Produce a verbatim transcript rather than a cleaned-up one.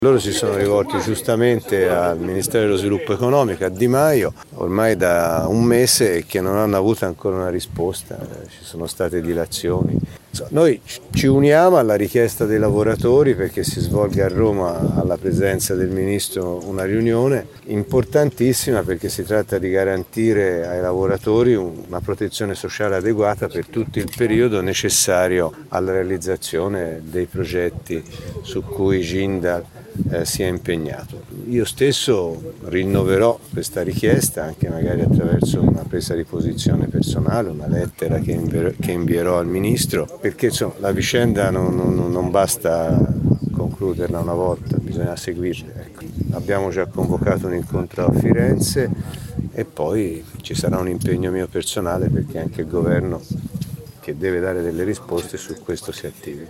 Loro si sono rivolti giustamente al Ministero dello Sviluppo Economico, a Di Maio, ormai da un mese che non hanno avuto ancora una risposta, ci sono state dilazioni. Noi ci uniamo alla richiesta dei lavoratori perché si svolga a Roma alla presenza del Ministro una riunione importantissima perché si tratta di garantire ai lavoratori una protezione sociale adeguata per tutto il periodo necessario alla realizzazione dei progetti su cui Jindal Eh, si è impegnato. Io stesso rinnoverò questa richiesta anche magari attraverso una presa di posizione personale, una lettera che invierò, che invierò al Ministro, perché insomma, la vicenda non, non, non basta concluderla una volta, bisogna seguirla. Ecco. Abbiamo già convocato un incontro a Firenze e poi ci sarà un impegno mio personale perché anche il governo che deve dare delle risposte su questo si attivi.